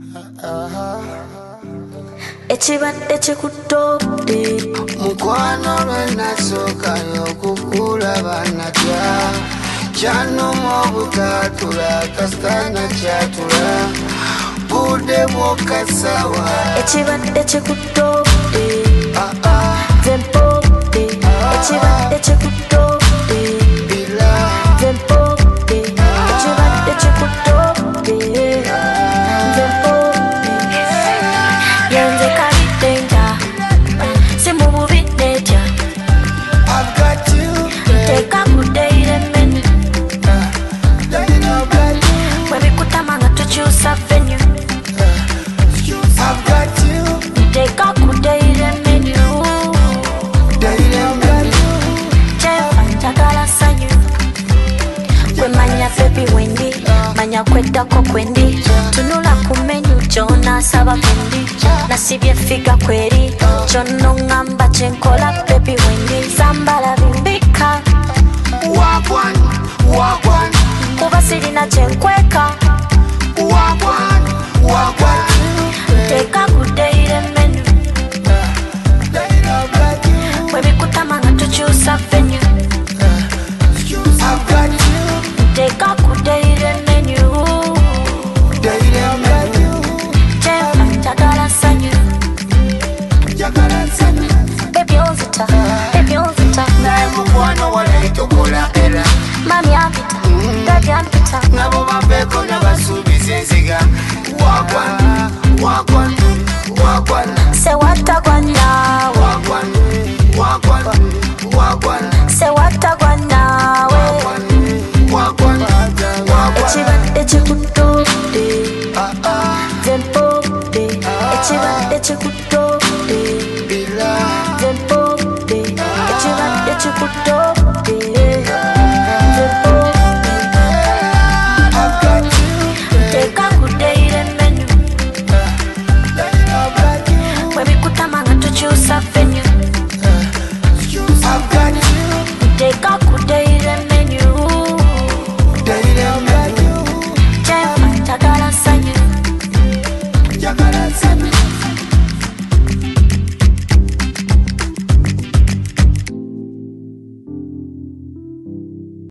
Ekibadde kikutobde mukwano lwe nasooka y'okukulaba natya kyanuma obutatula kasitana kyatula budde bwokasawa ekibadde kikutobde nze mpobde ekibadde kikutobde nze mpobde ekibadde kikutobde nze mpobde yenze kalitenga si mu bubi netya teeka kudeire menu webikutama nga tukyusa venue teeka kudeire menu kyeva njagala sanyu kwemanya bebi wendi manya kweddako kwendi tunula ku menyu gyonasaba kendi nasibye figa kweri kyono ngamba kyenkola bebi wendi sambala bimbika kuba sirina kyenkweka teeka kudeire menu webikutama nga tukyusa venue teeka kudeire menu kyeva njagala sanyu bebi onzita bebi onzita naye mukwano walaitokola era mami ampita dadi ampita nabo babeeko nabasuubiza enziga sewatagwa naawe sewatagwa naawe ekibadde kikutobde nze mpobde ekibadde kikutobde nze mpobde ekibadde kikutobde nze mpobde teeka kudeire menu webikutama nga tukyusa venue